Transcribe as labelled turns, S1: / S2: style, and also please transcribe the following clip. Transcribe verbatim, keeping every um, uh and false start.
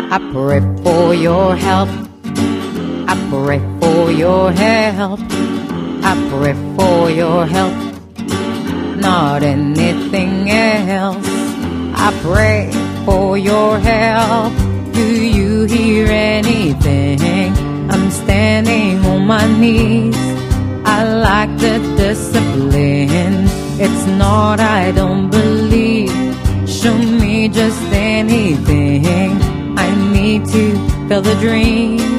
S1: I pray for your help. I pray for your help. I pray for your help, not anything else. I pray for your help. Do you hear anything? I'm standing on my knees. I lack the discipline. It's not I don't believe. Show me just anything. I need to feel the dream.